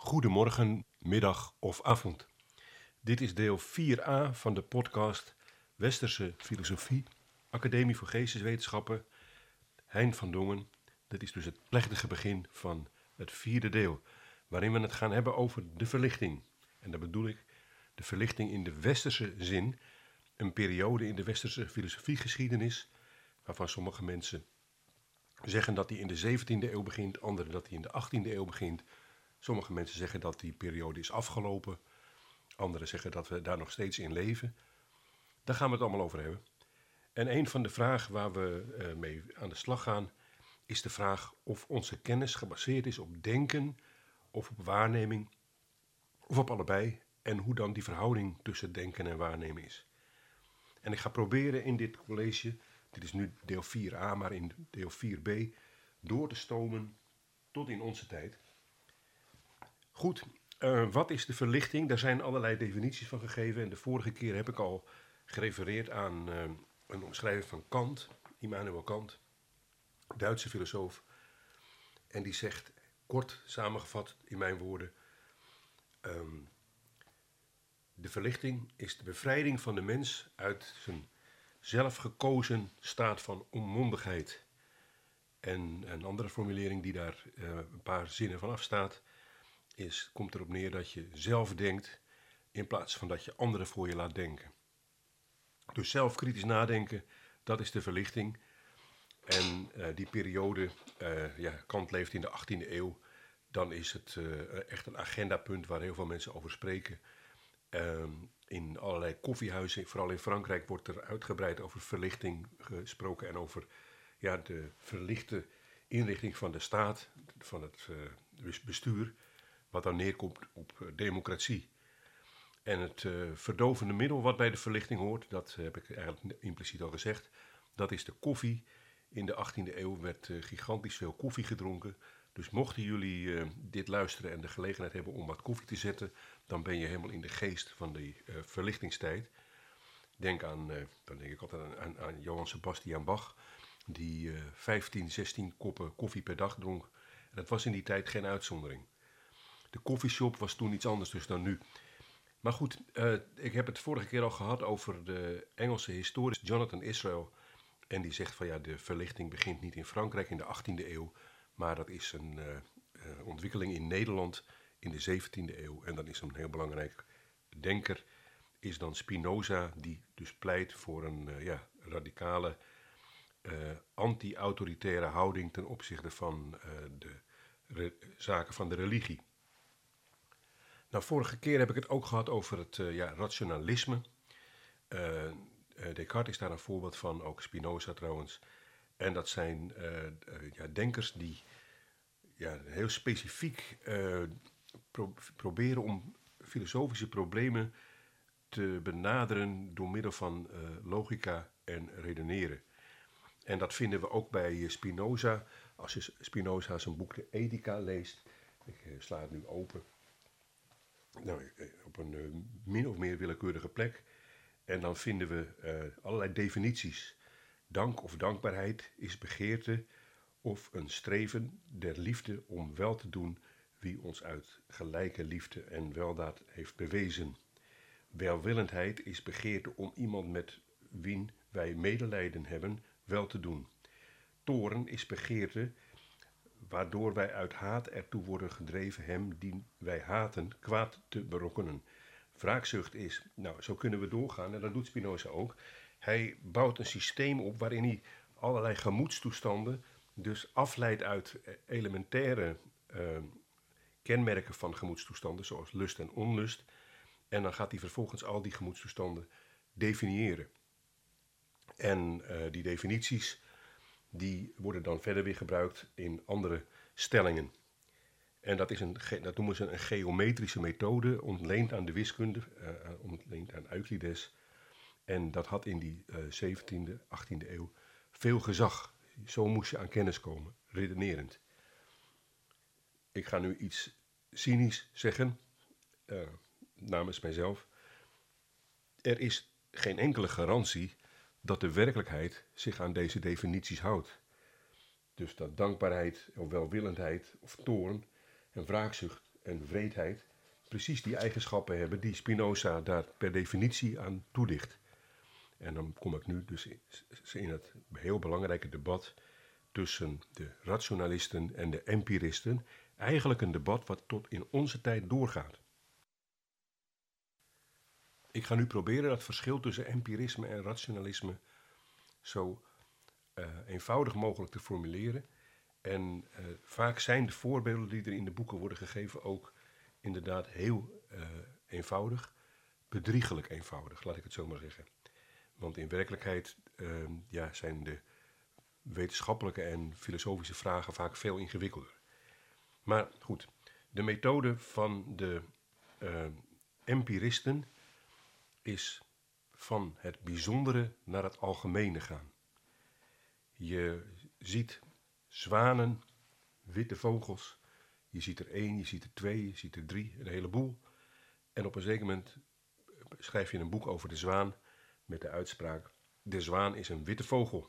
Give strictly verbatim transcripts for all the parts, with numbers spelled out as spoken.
Goedemorgen, middag of avond. Dit is deel vier a van de podcast Westerse Filosofie, Academie voor Geesteswetenschappen, Hein van Dongen. Dit is dus het plechtige begin van het vierde deel, waarin we het gaan hebben over de verlichting. En daar bedoel ik de verlichting in de westerse zin, een periode in de westerse filosofiegeschiedenis, waarvan sommige mensen zeggen dat die in de zeventiende eeuw begint, anderen dat die in de achttiende eeuw begint. Sommige mensen zeggen dat die periode is afgelopen. Anderen zeggen dat we daar nog steeds in leven. Daar gaan we het allemaal over hebben. En een van de vragen waar we uh, mee aan de slag gaan, is de vraag of onze kennis gebaseerd is op denken of op waarneming, of op allebei, en hoe dan die verhouding tussen denken en waarnemen is. En ik ga proberen in dit college, dit is nu deel vier a, maar in deel vier b, door te stomen tot in onze tijd. Goed, uh, wat is de verlichting? Daar zijn allerlei definities van gegeven. En de vorige keer heb ik al gerefereerd aan uh, een omschrijving van Kant, Immanuel Kant, Duitse filosoof. En die zegt, kort samengevat in mijn woorden, Um, de verlichting is de bevrijding van de mens uit zijn zelfgekozen staat van onmondigheid. En een andere formulering die daar uh, een paar zinnen van afstaat, is, komt erop neer dat je zelf denkt in plaats van dat je anderen voor je laat denken. Dus zelfkritisch nadenken, dat is de verlichting. En uh, die periode, uh, ja, Kant leeft in de achttiende eeuw, dan is het uh, echt een agendapunt waar heel veel mensen over spreken. Uh, in allerlei koffiehuizen, vooral in Frankrijk, wordt er uitgebreid over verlichting gesproken en over ja, de verlichte inrichting van de staat, van het uh, bestuur, wat dan neerkomt op uh, democratie. En het uh, verdovende middel wat bij de verlichting hoort, dat heb ik eigenlijk impliciet al gezegd, dat is de koffie. In de achttiende eeuw werd uh, gigantisch veel koffie gedronken. Dus mochten jullie uh, dit luisteren en de gelegenheid hebben om wat koffie te zetten, dan ben je helemaal in de geest van die uh, verlichtingstijd. Denk aan, uh, dan denk ik altijd aan, aan, aan Johann Sebastian Bach, die uh, vijftien, zestien koppen koffie per dag dronk. En dat was in die tijd geen uitzondering. De koffieshop was toen iets anders dus dan nu. Maar goed, uh, ik heb het vorige keer al gehad over de Engelse historicus Jonathan Israel. En die zegt van ja, de verlichting begint niet in Frankrijk in de achttiende eeuw, maar dat is een uh, uh, ontwikkeling in Nederland in de zeventiende eeuw. En dan is een heel belangrijk denker, is dan Spinoza, die dus pleit voor een uh, ja, radicale uh, anti-autoritaire houding ten opzichte van uh, de re- zaken van de religie. Nou, vorige keer heb ik het ook gehad over het uh, ja, rationalisme. Uh, uh, Descartes is daar een voorbeeld van, ook Spinoza trouwens. En dat zijn uh, uh, ja, denkers die ja, heel specifiek uh, pro- proberen om filosofische problemen te benaderen door middel van uh, logica en redeneren. En dat vinden we ook bij Spinoza. Als je Spinoza zijn boek De Ethica leest, ik uh, sla het nu open, nou, op een uh, min of meer willekeurige plek. En dan vinden we uh, allerlei definities. Dank of dankbaarheid is begeerte of een streven der liefde om wel te doen wie ons uit gelijke liefde en weldaad heeft bewezen. Welwillendheid is begeerte om iemand met wien wij medelijden hebben wel te doen. Toorn is begeerte waardoor wij uit haat ertoe worden gedreven hem die wij haten kwaad te berokkenen. Wraakzucht is, nou zo kunnen we doorgaan en dat doet Spinoza ook. Hij bouwt een systeem op waarin hij allerlei gemoedstoestanden dus afleidt uit elementaire uh, kenmerken van gemoedstoestanden zoals lust en onlust. En dan gaat hij vervolgens al die gemoedstoestanden definiëren. En uh, die definities die worden dan verder weer gebruikt in andere stellingen. En dat, is een, dat noemen ze een geometrische methode, ontleend aan de wiskunde, uh, ontleend aan Euclides. En dat had in die uh, zeventiende, achttiende eeuw veel gezag. Zo moest je aan kennis komen, redenerend. Ik ga nu iets cynisch zeggen, uh, namens mijzelf. Er is geen enkele garantie dat de werkelijkheid zich aan deze definities houdt. Dus dat dankbaarheid of welwillendheid of toorn en wraakzucht en wreedheid precies die eigenschappen hebben die Spinoza daar per definitie aan toedicht. En dan kom ik nu dus in het heel belangrijke debat tussen de rationalisten en de empiristen. Eigenlijk een debat wat tot in onze tijd doorgaat. Ik ga nu proberen dat verschil tussen empirisme en rationalisme zo uh, eenvoudig mogelijk te formuleren. En uh, vaak zijn de voorbeelden die er in de boeken worden gegeven ook inderdaad heel uh, eenvoudig, bedriegelijk eenvoudig, laat ik het zo maar zeggen. Want in werkelijkheid uh, ja, zijn de wetenschappelijke en filosofische vragen vaak veel ingewikkelder. Maar goed, de methode van de uh, empiristen is van het bijzondere naar het algemene gaan. Je ziet zwanen, witte vogels, je ziet er één, je ziet er twee, je ziet er drie, een heleboel. En op een zeker moment schrijf je een boek over de zwaan met de uitspraak: de zwaan is een witte vogel.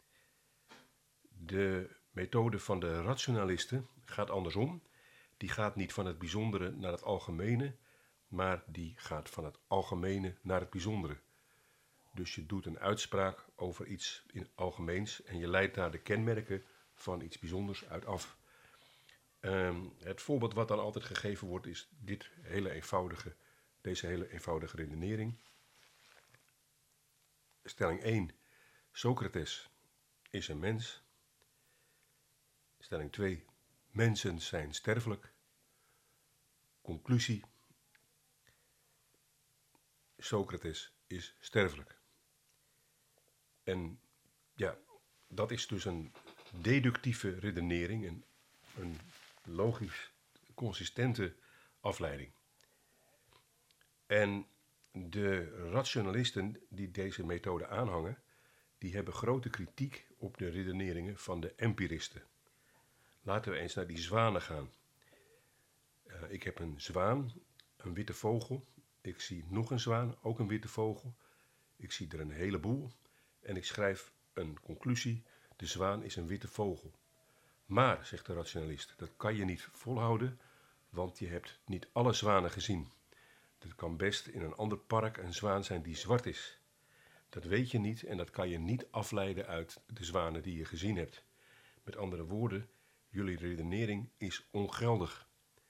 De methode van de rationalisten gaat andersom. Die gaat niet van het bijzondere naar het algemene, maar die gaat van het algemene naar het bijzondere. Dus je doet een uitspraak over iets in het algemeens en je leidt daar de kenmerken van iets bijzonders uit af. Um, het voorbeeld wat dan altijd gegeven wordt is dit hele eenvoudige, deze hele eenvoudige redenering. Stelling één. Socrates is een mens. Stelling twee. Mensen zijn sterfelijk. Conclusie. Socrates is sterfelijk. En ja, dat is dus een deductieve redenering, een, een logisch consistente afleiding. En de rationalisten die deze methode aanhangen, die hebben grote kritiek op de redeneringen van de empiristen. Laten we eens naar die zwanen gaan. Uh, ik heb een zwaan, een witte vogel. Ik zie nog een zwaan, ook een witte vogel. Ik zie er een heleboel. En ik schrijf een conclusie: de zwaan is een witte vogel. Maar, zegt de rationalist, dat kan je niet volhouden, want je hebt niet alle zwanen gezien. Er kan best in een ander park een zwaan zijn die zwart is. Dat weet je niet en dat kan je niet afleiden uit de zwanen die je gezien hebt. Met andere woorden, jullie redenering is ongeldig.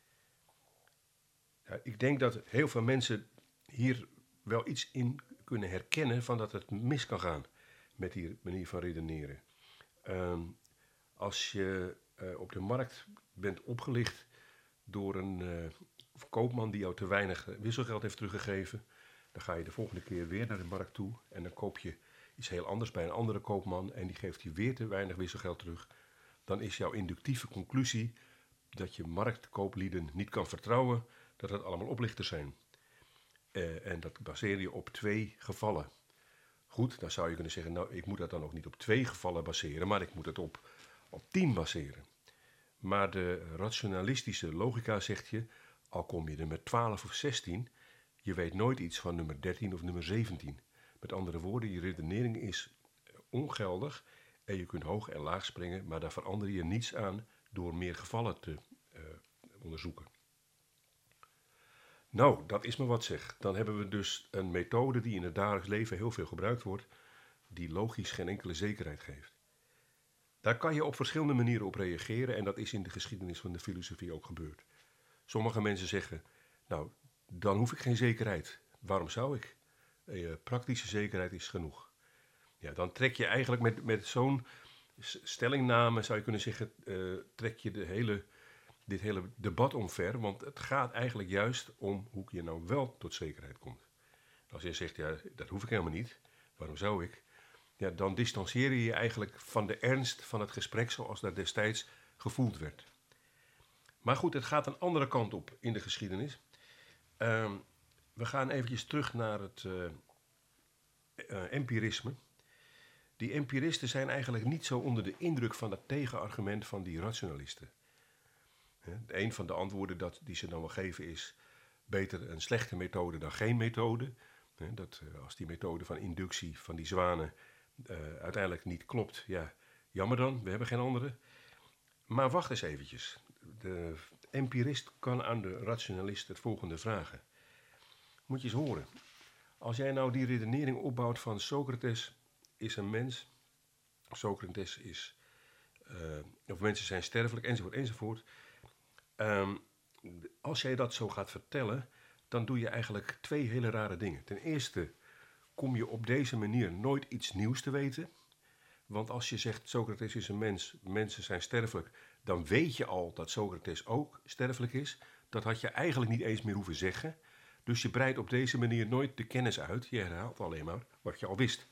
Ja, ik denk dat heel veel mensen hier wel iets in kunnen herkennen van dat het mis kan gaan met die manier van redeneren. Um, als je uh, op de markt bent opgelicht door een uh, koopman die jou te weinig wisselgeld heeft teruggegeven, dan ga je de volgende keer weer naar de markt toe en dan koop je iets heel anders bij een andere koopman en die geeft je weer te weinig wisselgeld terug. Dan is jouw inductieve conclusie dat je marktkooplieden niet kan vertrouwen, dat het allemaal oplichters zijn. Uh, en dat baseer je op twee gevallen. Goed, dan zou je kunnen zeggen, nou, ik moet dat dan ook niet op twee gevallen baseren, maar ik moet het op, op tien baseren. Maar de rationalistische logica zegt je, al kom je er met twaalf of zestien, je weet nooit iets van nummer dertien of nummer zeventien. Met andere woorden, je redenering is ongeldig en je kunt hoog en laag springen, maar daar verander je niets aan door meer gevallen te uh, onderzoeken. Nou, dat is maar wat zeg. Dan hebben we dus een methode die in het dagelijks leven heel veel gebruikt wordt, die logisch geen enkele zekerheid geeft. Daar kan je op verschillende manieren op reageren en dat is in de geschiedenis van de filosofie ook gebeurd. Sommige mensen zeggen, nou, dan hoef ik geen zekerheid. Waarom zou ik? Uh, praktische zekerheid is genoeg. Ja, dan trek je eigenlijk met, met zo'n stellingname, zou je kunnen zeggen, uh, trek je de hele, dit hele debat omver. Want het gaat eigenlijk juist om hoe je nou wel tot zekerheid komt. Als je zegt, ja, dat hoef ik helemaal niet. Waarom zou ik? Ja, dan distancieer je je eigenlijk van de ernst van het gesprek zoals dat destijds gevoeld werd. Maar goed, het gaat een andere kant op in de geschiedenis. Uh, we gaan eventjes terug naar het uh, uh, empirisme. Die empiristen zijn eigenlijk niet zo onder de indruk van dat tegenargument van die rationalisten. He, een van de antwoorden dat, die ze dan wel geven is beter een slechte methode dan geen methode. He, dat uh, als die methode van inductie van die zwanen uh, uiteindelijk niet klopt, ja, jammer dan, we hebben geen andere. Maar wacht eens eventjes. De empirist kan aan de rationalist het volgende vragen. Moet je eens horen. Als jij nou die redenering opbouwt van Socrates is een mens, Socrates is, uh, of mensen zijn sterfelijk, enzovoort, enzovoort. Um, als jij dat zo gaat vertellen, dan doe je eigenlijk twee hele rare dingen. Ten eerste kom je op deze manier nooit iets nieuws te weten. Want als je zegt Socrates is een mens, mensen zijn sterfelijk, dan weet je al dat Socrates ook sterfelijk is. Dat had je eigenlijk niet eens meer hoeven zeggen. Dus je breidt op deze manier nooit de kennis uit. Je herhaalt alleen maar wat je al wist.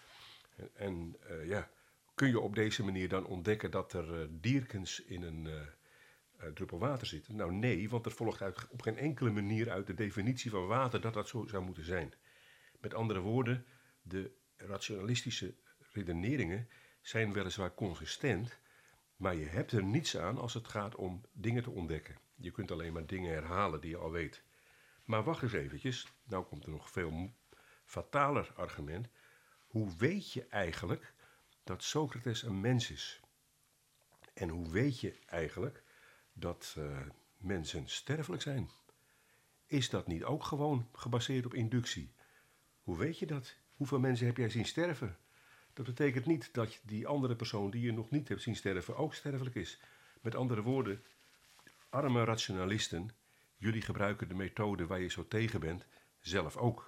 En uh, ja, kun je op deze manier dan ontdekken dat er uh, dierkens in een uh, uh, druppel water zitten? Nou nee, want er volgt uit, op geen enkele manier uit de definitie van water dat dat zo zou moeten zijn. Met andere woorden, de rationalistische redeneringen zijn weliswaar consistent, maar je hebt er niets aan als het gaat om dingen te ontdekken. Je kunt alleen maar dingen herhalen die je al weet. Maar wacht eens eventjes, nou komt er nog veel fataler argument. Hoe weet je eigenlijk dat Socrates een mens is? En hoe weet je eigenlijk dat uh, mensen sterfelijk zijn? Is dat niet ook gewoon gebaseerd op inductie? Hoe weet je dat? Hoeveel mensen heb jij zien sterven? Dat betekent niet dat die andere persoon die je nog niet hebt zien sterven ook sterfelijk is. Met andere woorden, arme rationalisten, jullie gebruiken de methode waar je zo tegen bent, zelf ook.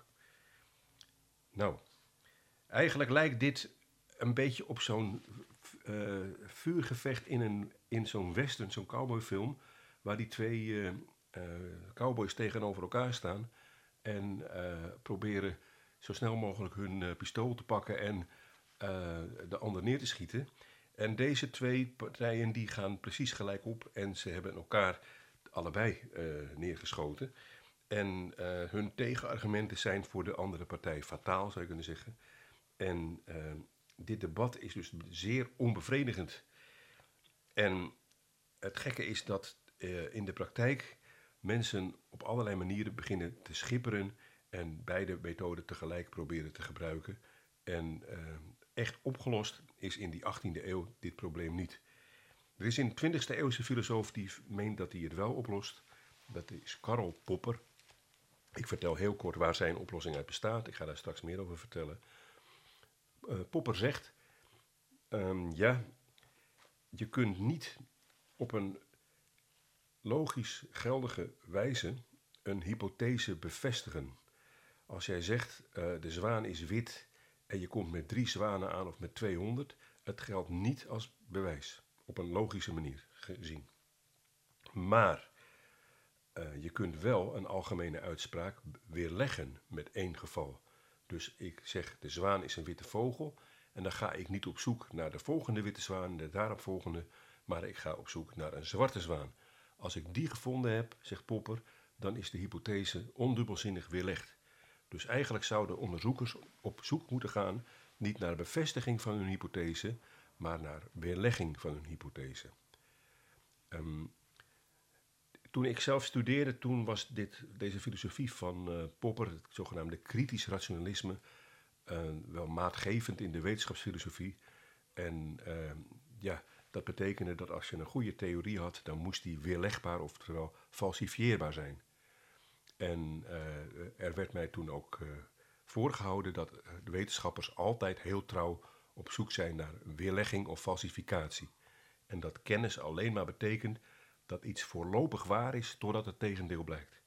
Nou, eigenlijk lijkt dit een beetje op zo'n uh, vuurgevecht in, een, in zo'n western, zo'n cowboyfilm, waar die twee uh, uh, cowboys tegenover elkaar staan en uh, proberen zo snel mogelijk hun uh, pistool te pakken en uh, de ander neer te schieten. En deze twee partijen die gaan precies gelijk op en ze hebben elkaar allebei uh, neergeschoten. En uh, hun tegenargumenten zijn voor de andere partij fataal, zou je kunnen zeggen. En uh, dit debat is dus zeer onbevredigend. En het gekke is dat uh, in de praktijk mensen op allerlei manieren beginnen te schipperen en beide methoden tegelijk proberen te gebruiken. En uh, echt opgelost is in die achttiende eeuw dit probleem niet. Er is een twintigste eeuwse filosoof die meent dat hij het wel oplost. Dat is Karl Popper. Ik vertel heel kort waar zijn oplossing uit bestaat. Ik ga daar straks meer over vertellen. Uh, Popper zegt, um, ja, je kunt niet op een logisch geldige wijze een hypothese bevestigen. Als jij zegt, uh, de zwaan is wit en je komt met drie zwanen aan of met tweehonderd, het geldt niet als bewijs, op een logische manier gezien. Maar uh, je kunt wel een algemene uitspraak weerleggen met één geval. Dus ik zeg, de zwaan is een witte vogel en dan ga ik niet op zoek naar de volgende witte zwaan, de daaropvolgende, maar ik ga op zoek naar een zwarte zwaan. Als ik die gevonden heb, zegt Popper, dan is de hypothese ondubbelzinnig weerlegd. Dus eigenlijk zouden onderzoekers op zoek moeten gaan, niet naar bevestiging van hun hypothese, maar naar weerlegging van hun hypothese. Um, toen ik zelf studeerde, toen was dit, deze filosofie van uh, Popper, het zogenaamde kritisch rationalisme, uh, wel maatgevend in de wetenschapsfilosofie. En uh, ja, dat betekende dat als je een goede theorie had, dan moest die weerlegbaar, oftewel falsifieerbaar zijn. En uh, er werd mij toen ook uh, voorgehouden dat de wetenschappers altijd heel trouw op zoek zijn naar weerlegging of falsificatie. En dat kennis alleen maar betekent dat iets voorlopig waar is totdat het tegendeel blijkt.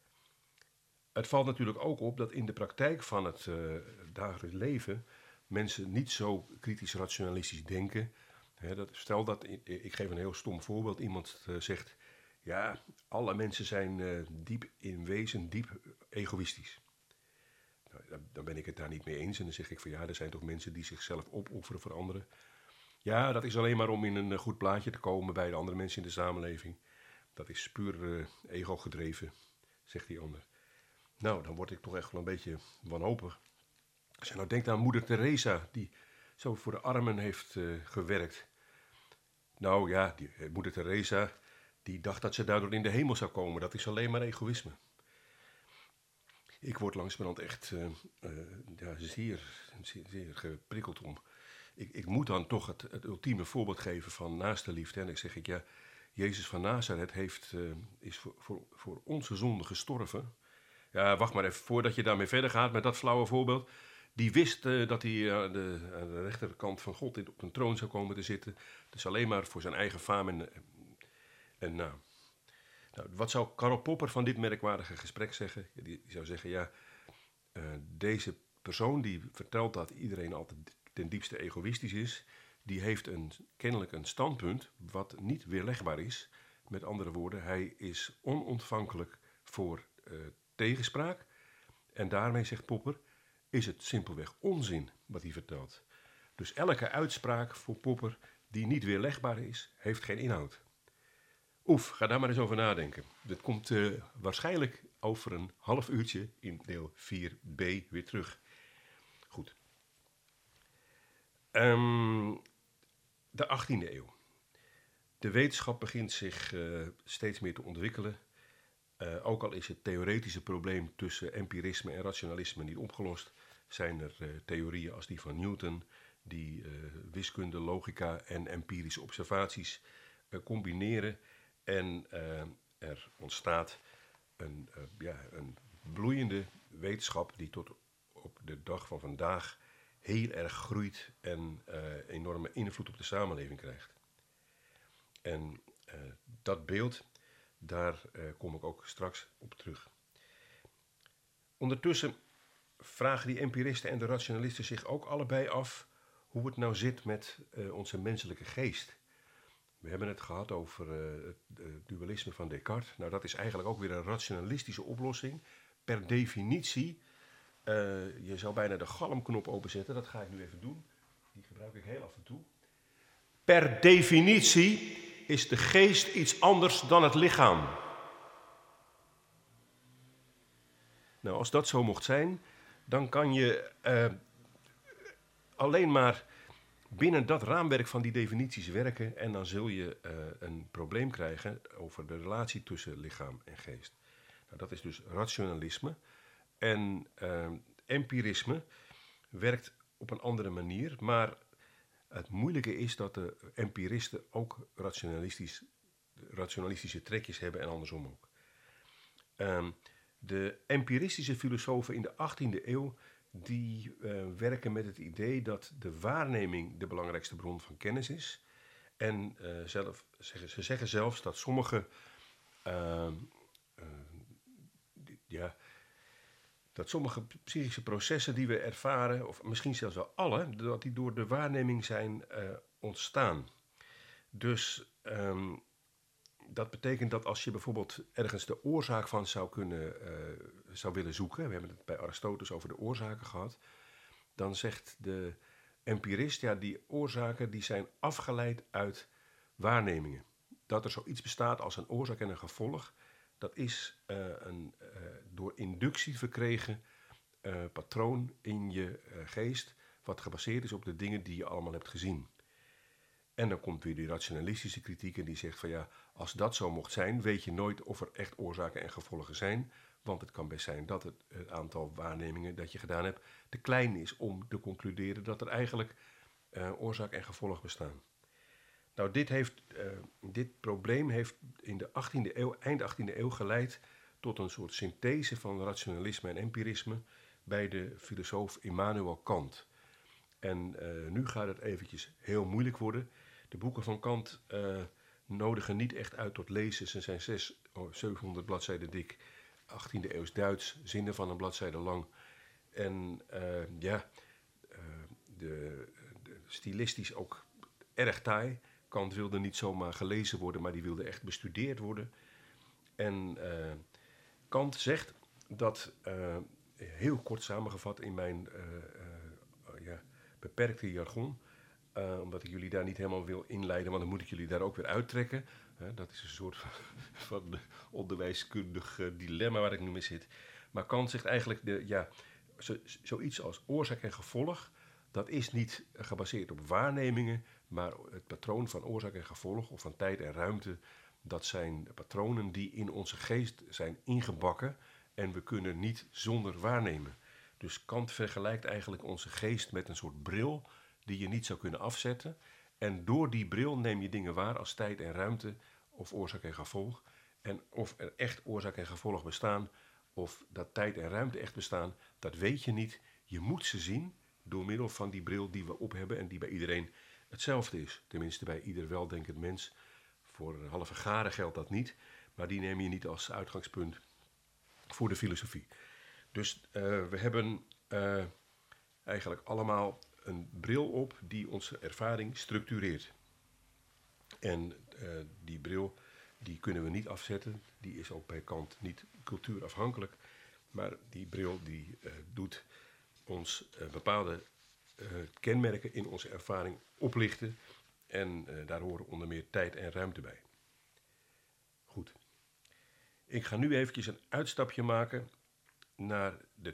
Het valt natuurlijk ook op dat in de praktijk van het uh, dagelijks leven mensen niet zo kritisch rationalistisch denken. He, dat, stel dat, ik geef een heel stom voorbeeld, iemand uh, zegt, ja, alle mensen zijn uh, diep in wezen, diep egoïstisch. Nou, dan, dan ben ik het daar niet mee eens en dan zeg ik van ja, er zijn toch mensen die zichzelf opofferen voor anderen. Ja, dat is alleen maar om in een goed plaatje te komen bij de andere mensen in de samenleving. Dat is puur uh, ego gedreven, zegt die ander. Nou, dan word ik toch echt wel een beetje wanhopig. Als je nou denkt aan moeder Teresa, die zo voor de armen heeft uh, gewerkt. Nou ja, die, uh, moeder Teresa, die dacht dat ze daardoor in de hemel zou komen. Dat is alleen maar egoïsme. Ik word langzamerhand echt uh, uh, ja, zeer, zeer, zeer geprikkeld om. ik, ik moet dan toch het, het ultieme voorbeeld geven van naaste liefde. En ik zeg ik, ja, Jezus van Nazareth heeft, uh, is voor, voor, voor onze zonde gestorven. Ja, wacht maar even voordat je daarmee verder gaat met dat flauwe voorbeeld. Die wist uh, dat hij aan uh, de, aan de rechterkant van God op een troon zou komen te zitten. Dus alleen maar voor zijn eigen faam en, en naam. Nou, wat zou Karl Popper van dit merkwaardige gesprek zeggen? Die, die zou zeggen, ja, uh, deze persoon die vertelt dat iedereen altijd ten diepste egoïstisch is, die heeft een, kennelijk een standpunt wat niet weerlegbaar is. Met andere woorden, hij is onontvankelijk voor uh, tegenspraak. En daarmee, zegt Popper, is het simpelweg onzin wat hij vertelt. Dus elke uitspraak voor Popper die niet weerlegbaar is, heeft geen inhoud. Oef, ga daar maar eens over nadenken. Dit komt uh, waarschijnlijk over een half uurtje in deel vier b weer terug. Goed. Um, de achttiende eeuw. De wetenschap begint zich uh, steeds meer te ontwikkelen. Uh, ook al is het theoretische probleem tussen empirisme en rationalisme niet opgelost, zijn er uh, theorieën als die van Newton, die uh, wiskunde, logica en empirische observaties uh, combineren. En uh, er ontstaat een, uh, ja, een bloeiende wetenschap die tot op de dag van vandaag heel erg groeit en uh, enorme invloed op de samenleving krijgt. En uh, dat beeld, daar uh, kom ik ook straks op terug. Ondertussen vragen die empiristen en de rationalisten zich ook allebei af hoe het nou zit met uh, onze menselijke geest. We hebben het gehad over uh, het uh, dualisme van Descartes. Nou, dat is eigenlijk ook weer een rationalistische oplossing. Per definitie, uh, je zou bijna de galmknop openzetten. Dat ga ik nu even doen. Die gebruik ik heel af en toe. Per definitie is de geest iets anders dan het lichaam. Nou, als dat zo mocht zijn, dan kan je uh, alleen maar binnen dat raamwerk van die definities werken en dan zul je uh, een probleem krijgen over de relatie tussen lichaam en geest. Nou, dat is dus rationalisme. En uh, empirisme werkt op een andere manier, maar het moeilijke is dat de empiristen ook rationalistisch, rationalistische trekjes hebben en andersom ook. Um, de empiristische filosofen in de achttiende eeuw die uh, werken met het idee dat de waarneming de belangrijkste bron van kennis is. En uh, zelf, zeggen, ze zeggen zelfs dat sommige, uh, uh, die, ja, dat sommige psychische processen die we ervaren, of misschien zelfs wel alle, dat die door de waarneming zijn uh, ontstaan. Dus um, dat betekent dat als je bijvoorbeeld ergens de oorzaak van zou kunnen, uh, zou willen zoeken, we hebben het bij Aristoteles over de oorzaken gehad, dan zegt de empirist, ja, die oorzaken die zijn afgeleid uit waarnemingen. Dat er zoiets bestaat als een oorzaak en een gevolg, dat is uh, een uh, door inductie verkregen uh, patroon in je uh, geest, wat gebaseerd is op de dingen die je allemaal hebt gezien. En dan komt weer die rationalistische kritiek en die zegt van ja, als dat zo mocht zijn, weet je nooit of er echt oorzaken en gevolgen zijn. Want het kan best zijn dat het, het aantal waarnemingen dat je gedaan hebt te klein is om te concluderen dat er eigenlijk uh, oorzaak en gevolg bestaan. Nou, dit, heeft, uh, dit probleem heeft in de achttiende eeuw, eind achttiende eeuw geleid tot een soort synthese van rationalisme en empirisme bij de filosoof Immanuel Kant. En uh, nu gaat het eventjes heel moeilijk worden. De boeken van Kant uh, nodigen niet echt uit tot lezen. Ze zijn zes, oh, zevenhonderd bladzijden dik, achttiende eeuws Duits, zinnen van een bladzijde lang. En uh, ja, uh, de, de stilistisch ook erg taai. Kant wilde niet zomaar gelezen worden, maar die wilde echt bestudeerd worden. En uh, Kant zegt dat, uh, heel kort samengevat in mijn uh, uh, ja, beperkte jargon, uh, omdat ik jullie daar niet helemaal wil inleiden, want dan moet ik jullie daar ook weer uittrekken. Uh, dat is een soort van, van onderwijskundig uh, dilemma waar ik nu mee zit. Maar Kant zegt eigenlijk, de, ja, zo, zoiets als oorzaak en gevolg, dat is niet gebaseerd op waarnemingen, maar het patroon van oorzaak en gevolg, of van tijd en ruimte, dat zijn patronen die in onze geest zijn ingebakken en we kunnen niet zonder waarnemen. Dus Kant vergelijkt eigenlijk onze geest met een soort bril die je niet zou kunnen afzetten. En door die bril neem je dingen waar als tijd en ruimte of oorzaak en gevolg. En of er echt oorzaak en gevolg bestaan, of dat tijd en ruimte echt bestaan, dat weet je niet. Je moet ze zien door middel van die bril die we op hebben en die bij iedereen hetzelfde is. Tenminste bij ieder weldenkend mens. Voor halve garen geldt dat niet, maar die neem je niet als uitgangspunt voor de filosofie. Dus uh, we hebben uh, eigenlijk allemaal een bril op die onze ervaring structureert. En uh, die bril die kunnen we niet afzetten. Die is ook bij Kant niet cultuurafhankelijk. Maar die bril die uh, doet ons uh, bepaalde uh, kenmerken in onze ervaring oplichten. En uh, daar horen onder meer tijd en ruimte bij. Goed. Ik ga nu eventjes een uitstapje maken naar de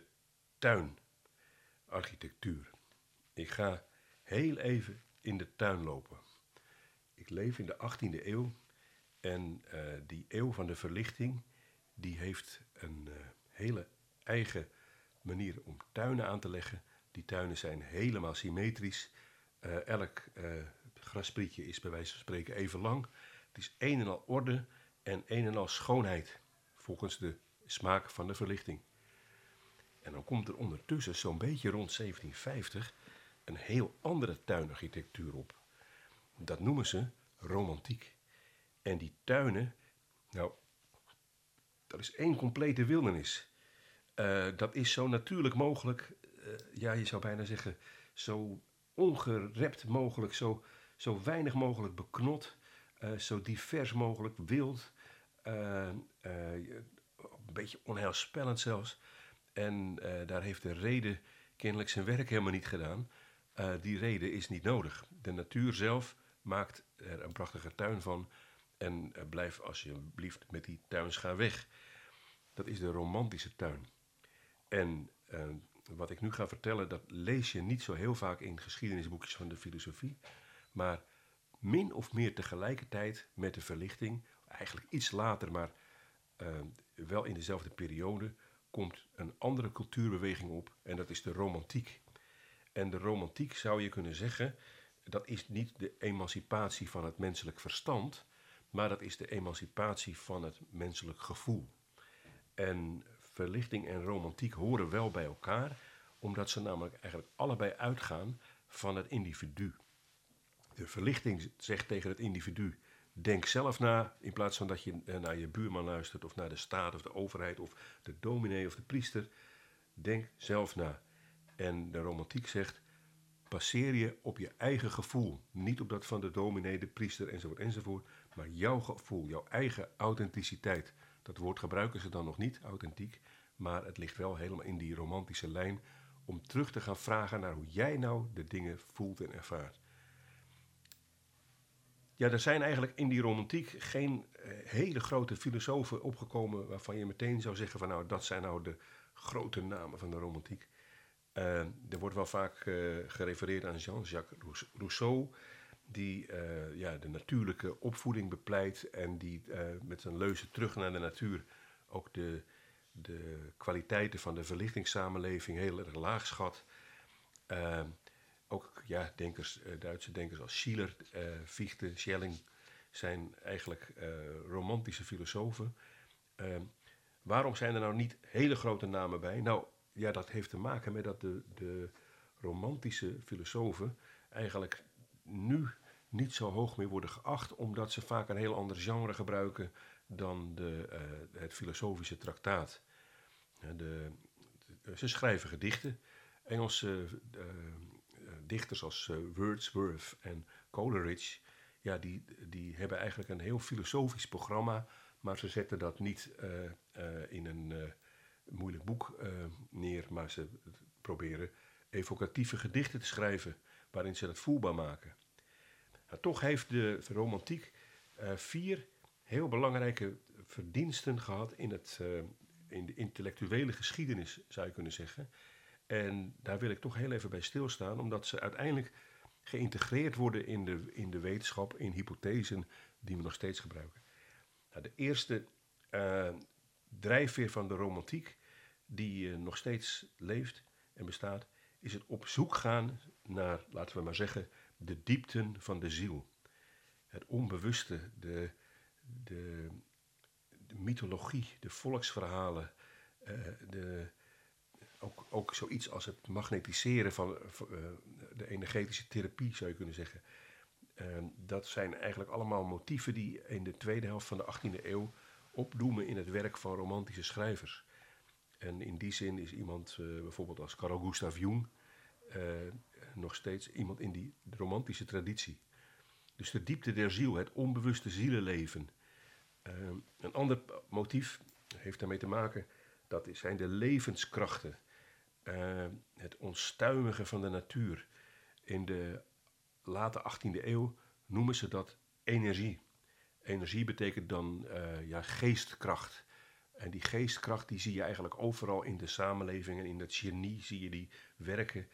tuinarchitectuur. Ik ga heel even in de tuin lopen. Ik leef in de achttiende eeuw en uh, die eeuw van de verlichting die heeft een uh, hele eigen manier om tuinen aan te leggen. Die tuinen zijn helemaal symmetrisch. Uh, elk uh, grasprietje is bij wijze van spreken even lang. Het is een en al orde en een en al schoonheid volgens de smaak van de verlichting. En dan komt er ondertussen zo'n beetje rond zeventien vijftig een heel andere tuinarchitectuur op. Dat noemen ze romantiek. En die tuinen, nou, dat is één complete wildernis. Uh, dat is zo natuurlijk mogelijk, uh, ja, je zou bijna zeggen, zo ongerept mogelijk, zo, zo weinig mogelijk beknot, uh, zo divers mogelijk wild, uh, uh, een beetje onheilspellend zelfs. En uh, daar heeft de rede kennelijk zijn werk helemaal niet gedaan. Uh, die rede is niet nodig. De natuur zelf maakt er een prachtige tuin van. En uh, blijf alsjeblieft met die tuinschaar weg. Dat is de romantische tuin. En uh, wat ik nu ga vertellen, dat lees je niet zo heel vaak in geschiedenisboekjes van de filosofie. Maar min of meer tegelijkertijd met de verlichting, eigenlijk iets later, maar uh, wel in dezelfde periode, komt een andere cultuurbeweging op en dat is de romantiek. En de romantiek zou je kunnen zeggen, dat is niet de emancipatie van het menselijk verstand, maar dat is de emancipatie van het menselijk gevoel. En verlichting en romantiek horen wel bij elkaar, omdat ze namelijk eigenlijk allebei uitgaan van het individu. De verlichting zegt tegen het individu, denk zelf na, in plaats van dat je naar je buurman luistert of naar de staat of de overheid of de dominee of de priester. Denk zelf na. En de romantiek zegt, passeer je op je eigen gevoel. Niet op dat van de dominee, de priester enzovoort enzovoort, maar jouw gevoel, jouw eigen authenticiteit. Dat woord gebruiken ze dan nog niet, authentiek, maar het ligt wel helemaal in die romantische lijn om terug te gaan vragen naar hoe jij nou de dingen voelt en ervaart. Ja, er zijn eigenlijk in die romantiek geen uh, hele grote filosofen opgekomen waarvan je meteen zou zeggen van nou, dat zijn nou de grote namen van de romantiek. Uh, er wordt wel vaak uh, gerefereerd aan Jean-Jacques Rousseau, die uh, ja, de natuurlijke opvoeding bepleit en die uh, met zijn leuze terug naar de natuur ook de, de kwaliteiten van de verlichtingssamenleving heel erg laag schat. Uh, Ook ja, denkers, uh, Duitse denkers als Schiller, uh, Fichte, Schelling zijn eigenlijk uh, romantische filosofen. Uh, waarom zijn er nou niet hele grote namen bij? Nou, ja, dat heeft te maken met dat de, de romantische filosofen eigenlijk nu niet zo hoog meer worden geacht, omdat ze vaak een heel ander genre gebruiken dan de, uh, het filosofische traktaat. Uh, de, de, ze schrijven gedichten. Engelse uh, dichters als uh, Wordsworth en Coleridge, ja, die, die hebben eigenlijk een heel filosofisch programma, maar ze zetten dat niet uh, uh, in een uh, moeilijk boek uh, neer, maar ze proberen evocatieve gedichten te schrijven waarin ze dat voelbaar maken. Nou, toch heeft de romantiek uh, vier heel belangrijke verdiensten gehad in, het, uh, in de intellectuele geschiedenis, zou je kunnen zeggen. En daar wil ik toch heel even bij stilstaan, omdat ze uiteindelijk geïntegreerd worden in de, in de wetenschap, in hypothesen die we nog steeds gebruiken. Nou, de eerste uh, drijfveer van de romantiek, die uh, nog steeds leeft en bestaat, is het op zoek gaan naar, laten we maar zeggen, de diepten van de ziel. Het onbewuste, de, de, de mythologie, de volksverhalen, uh, de, ook, ook zoiets als het magnetiseren van, van uh, de energetische therapie, zou je kunnen zeggen. Uh, dat zijn eigenlijk allemaal motieven die in de tweede helft van de achttiende eeuw opdoemen in het werk van romantische schrijvers. En in die zin is iemand uh, bijvoorbeeld als Carl Gustav Jung uh, nog steeds iemand in die romantische traditie. Dus de diepte der ziel, het onbewuste zielenleven. Uh, een ander motief heeft daarmee te maken, dat zijn de levenskrachten. Uh, het onstuimige van de natuur. In de late achttiende eeuw noemen ze dat energie. Energie betekent dan uh, ja, geestkracht. En die geestkracht die zie je eigenlijk overal in de samenleving en in het genie zie je die werken.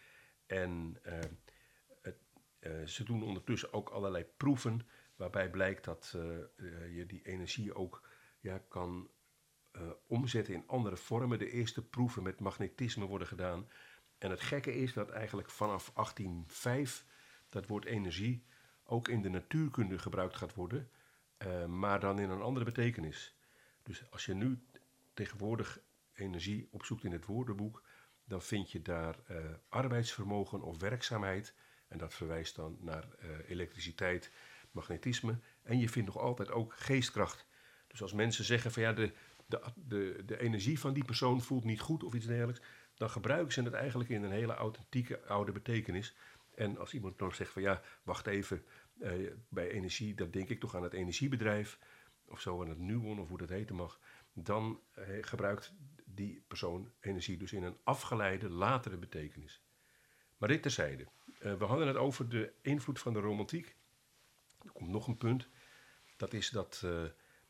En uh, het, uh, ze doen ondertussen ook allerlei proeven waarbij blijkt dat uh, uh, je die energie ook ja, kan uh, omzetten in andere vormen. De eerste proeven met magnetisme worden gedaan. En het gekke is dat eigenlijk vanaf achttienhonderdvijf dat woord energie ook in de natuurkunde gebruikt gaat worden, uh, maar dan in een andere betekenis. Dus als je nu tegenwoordig energie opzoekt in het woordenboek, dan vind je daar uh, arbeidsvermogen of werkzaamheid. En dat verwijst dan naar uh, elektriciteit, magnetisme. En je vindt nog altijd ook geestkracht. Dus als mensen zeggen van ja, de, de, de, de energie van die persoon voelt niet goed of iets dergelijks, dan gebruiken ze het eigenlijk in een hele authentieke oude betekenis. En als iemand dan zegt van ja, wacht even, uh, bij energie, dan denk ik toch aan het energiebedrijf, of zo aan het Nuon, of hoe dat heten mag, dan uh, gebruikt die persoon energie dus in een afgeleide, latere betekenis. Maar dit terzijde. Uh, we hadden het over de invloed van de romantiek. Er komt nog een punt. Dat is dat uh,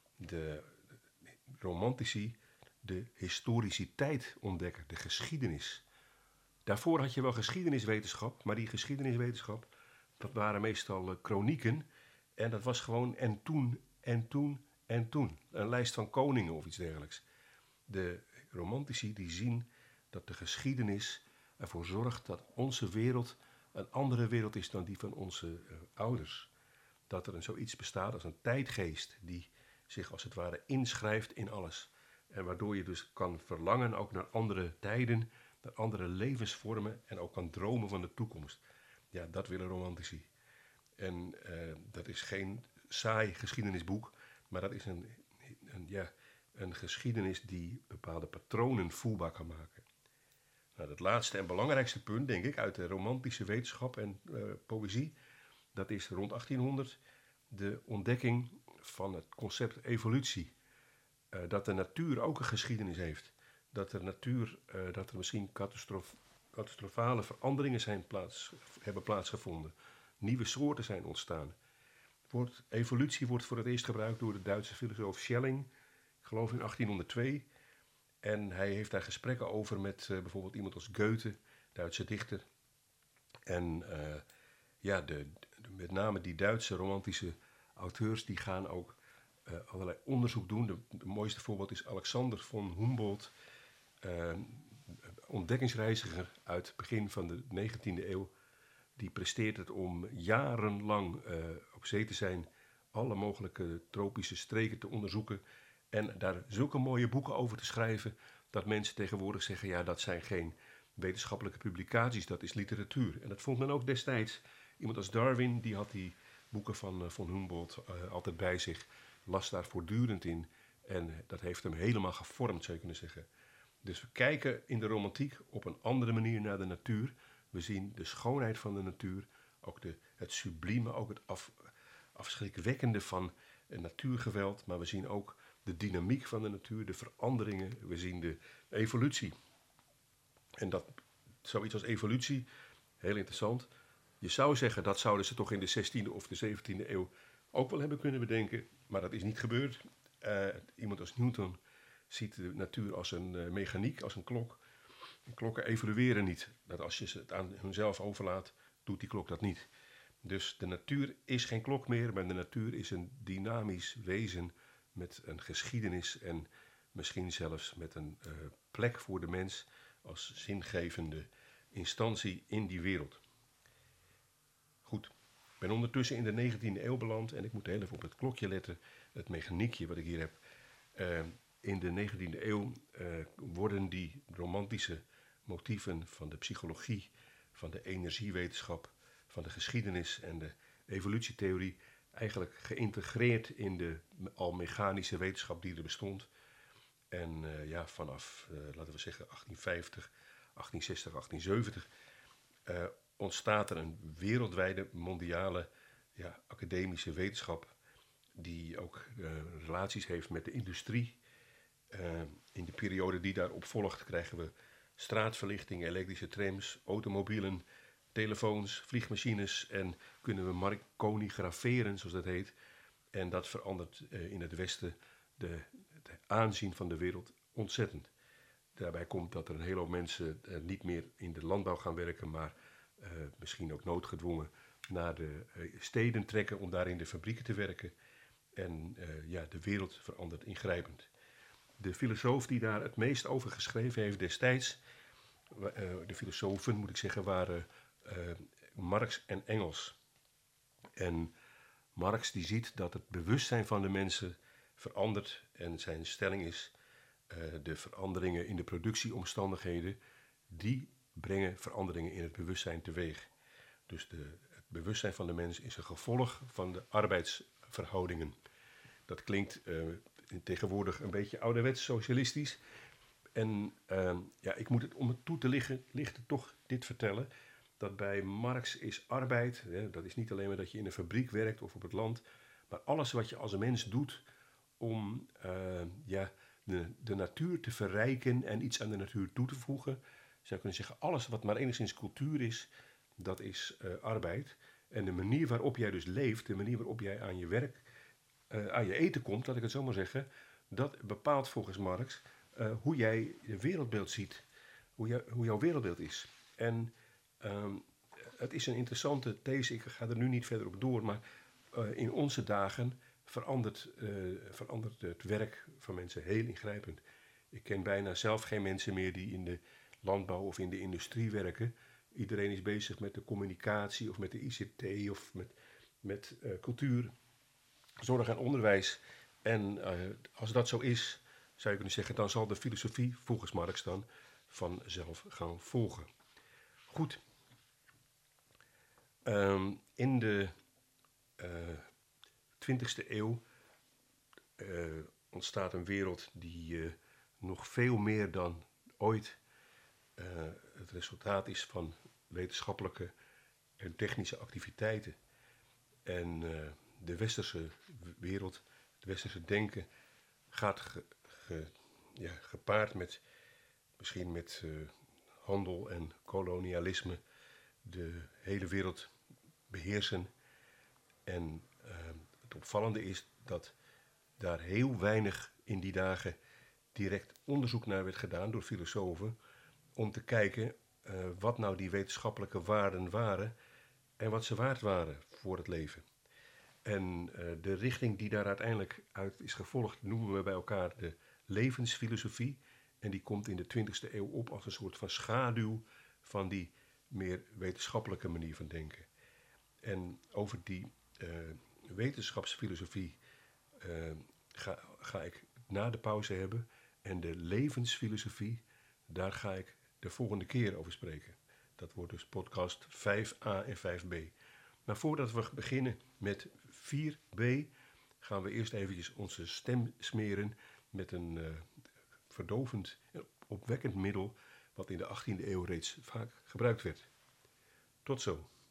de romantici de historiciteit ontdekken, de geschiedenis. Daarvoor had je wel geschiedeniswetenschap, maar die geschiedeniswetenschap, dat waren meestal uh, kronieken. En dat was gewoon en toen, en toen, en toen. Een lijst van koningen of iets dergelijks. De romantici die zien dat de geschiedenis ervoor zorgt dat onze wereld een andere wereld is dan die van onze uh, ouders. Dat er een zoiets bestaat als een tijdgeest die zich als het ware inschrijft in alles. En waardoor je dus kan verlangen ook naar andere tijden, naar andere levensvormen en ook kan dromen van de toekomst. Ja, dat willen romantici. En uh, dat is geen saai geschiedenisboek, maar dat is een, een, ja, een geschiedenis die bepaalde patronen voelbaar kan maken. Nou, het laatste en belangrijkste punt, denk ik, uit de romantische wetenschap en uh, poëzie, dat is rond achttienhonderd de ontdekking van het concept evolutie. Uh, dat de natuur ook een geschiedenis heeft. Dat de natuur, uh, dat er misschien catastrof, catastrofale veranderingen zijn plaats, hebben plaatsgevonden. Nieuwe soorten zijn ontstaan. Wordt, evolutie wordt voor het eerst gebruikt door de Duitse filosoof Schelling, ik geloof in achttienhonderdtwee. En hij heeft daar gesprekken over met uh, bijvoorbeeld iemand als Goethe, Duitse dichter. En uh, ja, de, de, met name die Duitse romantische auteurs, die gaan ook uh, allerlei onderzoek doen. De, de mooiste voorbeeld is Alexander von Humboldt, uh, ontdekkingsreiziger uit het begin van de negentiende eeuw. Die presteert het om jarenlang uh, op zee te zijn, alle mogelijke tropische streken te onderzoeken en daar zulke mooie boeken over te schrijven, dat mensen tegenwoordig zeggen, ja, dat zijn geen wetenschappelijke publicaties, dat is literatuur. En dat vond men ook destijds. Iemand als Darwin, die had die boeken van, uh, van Humboldt uh, altijd bij zich, las daar voortdurend in. En dat heeft hem helemaal gevormd, zou je kunnen zeggen. Dus we kijken in de romantiek op een andere manier naar de natuur. We zien de schoonheid van de natuur, ook de, het sublieme, ook het af, afschrikwekkende van het natuurgeweld. Maar we zien ook de dynamiek van de natuur, de veranderingen. We zien de evolutie. En dat, zoiets als evolutie, heel interessant. Je zou zeggen, dat zouden ze toch in de zestiende of de zeventiende eeuw ook wel hebben kunnen bedenken. Maar dat is niet gebeurd. Uh, iemand als Newton ziet de natuur als een uh, mechaniek, als een klok. En klokken evolueren niet. Dat als je het aan hunzelf overlaat, doet die klok dat niet. Dus de natuur is geen klok meer, maar de natuur is een dynamisch wezen met een geschiedenis en misschien zelfs met een uh, plek voor de mens als zingevende instantie in die wereld. Goed, ik ben ondertussen in de negentiende eeuw beland en ik moet heel even op het klokje letten, het mechaniekje wat ik hier heb. Uh, in de negentiende eeuw uh, worden die romantische motieven van de psychologie, van de energiewetenschap, van de geschiedenis en de evolutietheorie eigenlijk geïntegreerd in de al mechanische wetenschap die er bestond. En uh, ja, vanaf, uh, laten we zeggen, achttien vijftig, achttien zestig, achttien zeventig uh, ontstaat er een wereldwijde mondiale ja, academische wetenschap die ook uh, relaties heeft met de industrie. Uh, in de periode die daarop volgt krijgen we straatverlichting, elektrische trams, automobielen, telefoons, vliegmachines en kunnen we marconigraveren, zoals dat heet. En dat verandert uh, in het Westen de, het aanzien van de wereld ontzettend. Daarbij komt dat er een hele hoop mensen uh, niet meer in de landbouw gaan werken, maar uh, misschien ook noodgedwongen naar de uh, steden trekken om daar in de fabrieken te werken. En uh, ja, de wereld verandert ingrijpend. De filosoof die daar het meest over geschreven heeft destijds, uh, de filosofen moet ik zeggen, waren uh, Marx en Engels. En Marx die ziet dat het bewustzijn van de mensen verandert en zijn stelling is, uh, de veranderingen in de productieomstandigheden, die brengen veranderingen in het bewustzijn teweeg. Dus de, het bewustzijn van de mens is een gevolg van de arbeidsverhoudingen. Dat klinkt uh, tegenwoordig een beetje ouderwets socialistisch. En uh, ja, ik moet het om het toe te lichten, lichten toch dit vertellen. Dat bij Marx is arbeid, hè, dat is niet alleen maar dat je in een fabriek werkt of op het land. Maar alles wat je als een mens doet om uh, ja, de, de natuur te verrijken en iets aan de natuur toe te voegen. Zou kunnen zeggen, alles wat maar enigszins cultuur is, dat is uh, arbeid. En de manier waarop jij dus leeft, de manier waarop jij aan je werk, uh, aan je eten komt, laat ik het zo maar zeggen, dat bepaalt volgens Marx uh, hoe jij je wereldbeeld ziet, hoe, jou, hoe jouw wereldbeeld is. En um, het is een interessante these, ik ga er nu niet verder op door, maar uh, in onze dagen verandert, uh, verandert het werk van mensen heel ingrijpend. Ik ken bijna zelf geen mensen meer die in de landbouw of in de industrie werken. Iedereen is bezig met de communicatie of met de I C T of met, met uh, cultuur, zorg en onderwijs. En uh, als dat zo is, zou je kunnen zeggen, dan zal de filosofie, volgens Marx dan, vanzelf gaan volgen. Goed. Um, in de uh, twintigste eeuw uh, ontstaat een wereld die uh, nog veel meer dan ooit uh, het resultaat is van wetenschappelijke en technische activiteiten. En uh, de westerse wereld, het westerse denken, gaat ge, ge, ja, gepaard met misschien met uh, handel en kolonialisme de hele wereld beheersen. En uh, het opvallende is dat daar heel weinig in die dagen direct onderzoek naar werd gedaan door filosofen om te kijken uh, wat nou die wetenschappelijke waarden waren en wat ze waard waren voor het leven. En uh, de richting die daar uiteindelijk uit is gevolgd noemen we bij elkaar de levensfilosofie. En die komt in de twintigste eeuw op als een soort van schaduw van die meer wetenschappelijke manier van denken. En over die uh, wetenschapsfilosofie uh, ga, ga ik na de pauze hebben. En de levensfilosofie, daar ga ik de volgende keer over spreken. Dat wordt dus podcast vijf a en vijf b. Maar voordat we beginnen met vier b, gaan we eerst eventjes onze stem smeren met een uh, verdovend en opwekkend middel wat in de achttiende eeuw reeds vaak gebruikt werd. Tot zo.